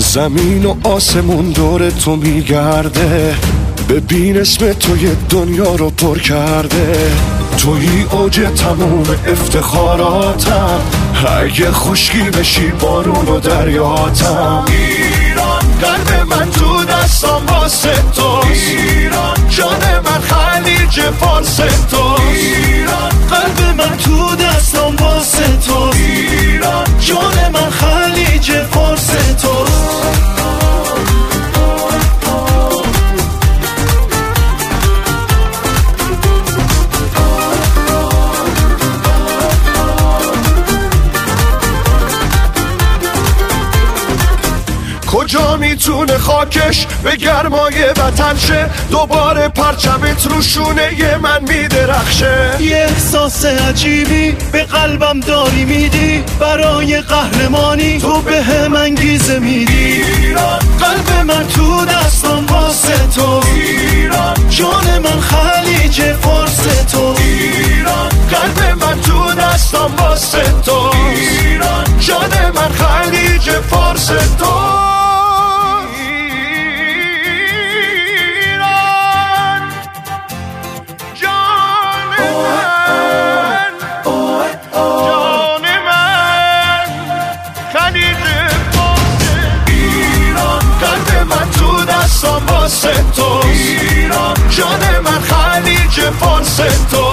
زمین و آسمون دور تو میگرده، ببین اسم تو یه دنیا رو پر کرده. توی اوج تموم افتخاراتم، اگه خشکی بشی بارون و دریاتم. ایران قلب من تو دستم واسه توست، ایران جان من خلیج فارس توست، ایران قلب من تو دستم واسه توست، ایران جان من خلیج فارس توست. کجا میتونه خاکش به گرمای وطن شه، دوباره پرچمت رو شونه من میدرخشه. یه احساس عجیبی به قلبم داری میدی، برای قهرمانی تو به هم انگیزه میدی. ایران قلب من تو دستم واسه تو، ایران جان من خلیج فارس تو، ایران قلب من تو دستم واسه تو، ایران جان من خلیج فارس تو. واسه تو ایران جان من خلیج فارس تو،